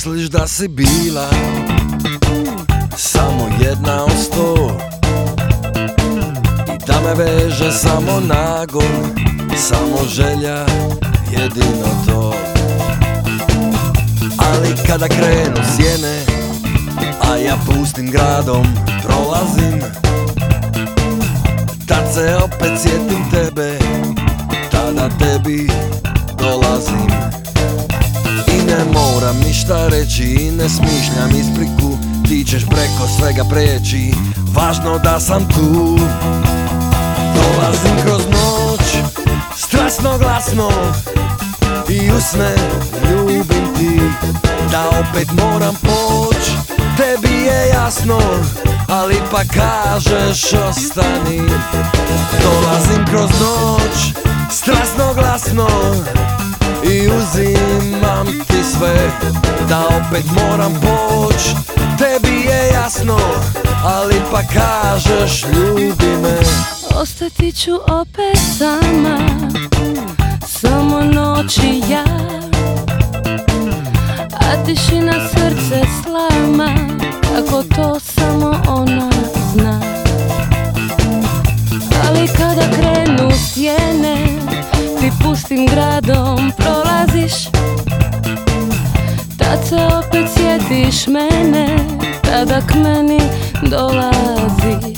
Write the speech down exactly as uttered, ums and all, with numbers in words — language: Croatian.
misliš da si bila samo jedna od sto i da me veže samo nagon, samo želja, jedino to. Ali kada krenu sjene, a ja pustim gradom prolazim, tad se opet sjetim tebe, tada tebi dolazim. I ne moram ništa reći i ne smišljam ispriku, ti ćeš preko svega prijeći, važno da sam tu. Dolazim kroz noć, strasno glasno, i u sne ljubim ti, da opet moram poć, tebi je jasno, ali pa kažeš ostani. Dolazim kroz noć, strasno glasno, i uzimam ti sve, da opet moram poć, tebi je jasno, ali pa kažeš ljubi me. Ostati ću opet sama, samo noć i ja, a tišina srce slama, kako to samo ona zna. Ali kada krenu sjene, ti pustim gradom prolaziš, tad se opet sjetiš mene, tada k meni dolaziš.